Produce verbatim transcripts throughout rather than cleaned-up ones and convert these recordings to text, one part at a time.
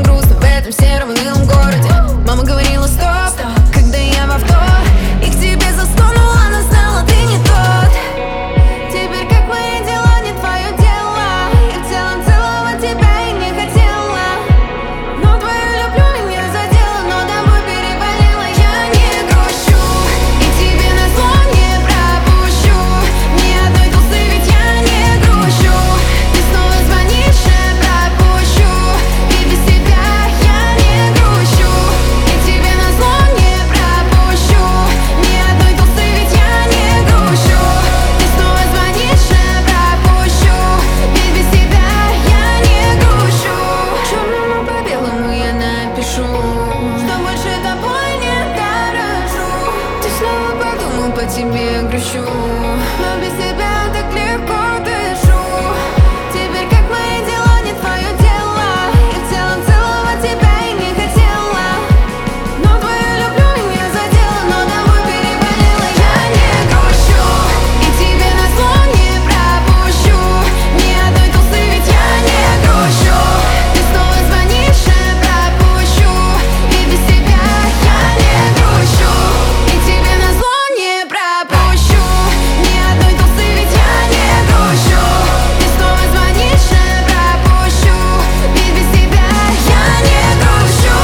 мне грустно в этом сером унылом городе. Мама говорила стоп, когда я в авто и к тебе засунула, она знала, ты не тот. Теперь как мои дела, не твое дело. Я в целом целовать тебя и не хотела, но твою люблю меня задело, но тобой переболела. Я не грущу и тебе назло не пропущу ни одной тусы, ведь я не грущу. Ты снова звонишь, я пропущу, и без тебя я не грущу. И тебе назло не пропущу ни одной тусы, ведь я не грущу. Ты снова звонишь, я пропущу, и без тебя я не грущу. Черному по белому я напишу, что больше тобой не дорожу. Ты снова подумал, по тебе грущу, но без тебя так легко дышу. Теперь как мои дела, не твое дело. Я в целом целовать тебя и не хотела, но твою люблю меня задело, но тобой переболела. Я не грущу и тебе назло не пропущу ни одной тусы, ведь я не грущу. Ты снова звонишь, я пропущу, и без тебя я не грущу. И тебе назло не пропущу ни одной тусы, ведь я не грущу. Ты снова звонишь, я пропущу, и без тебя я не грущу.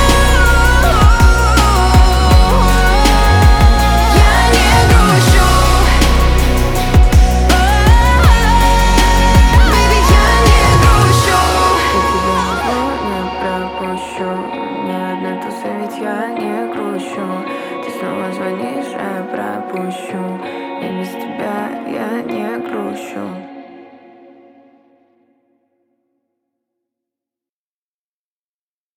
Я не грущу. Baby, я не грущу. Я тебя назло не пропущу ни одной тусы, ведь я не грущу. Ты снова звонишь, а я пропущу, и без тебя я не грущу.